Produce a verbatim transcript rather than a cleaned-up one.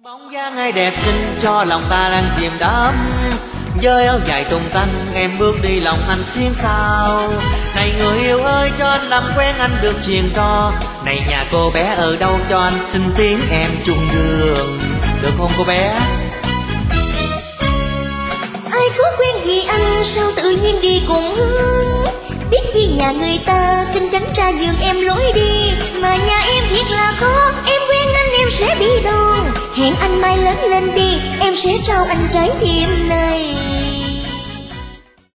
Bóng dáng ai đẹp xinh cho lòng ta đang chìm đắm, với áo dài tung tăng em bước đi lòng anh xiên sao. Này người yêu ơi cho anh làm quen anh được truyền trò, này nhà cô bé ở đâu cho anh xin tiếng em chung đường, được không cô bé? Ai có quen gì anh sao tự nhiên đi cùng hướng, biết chi nhà người ta xin tránh ra giường em lối đi, mà nhà em thiệt là khó, em quen anh em sẽ bị đòn, hẹn anh mai lớn lên đi em sẽ trao anh trái tim này.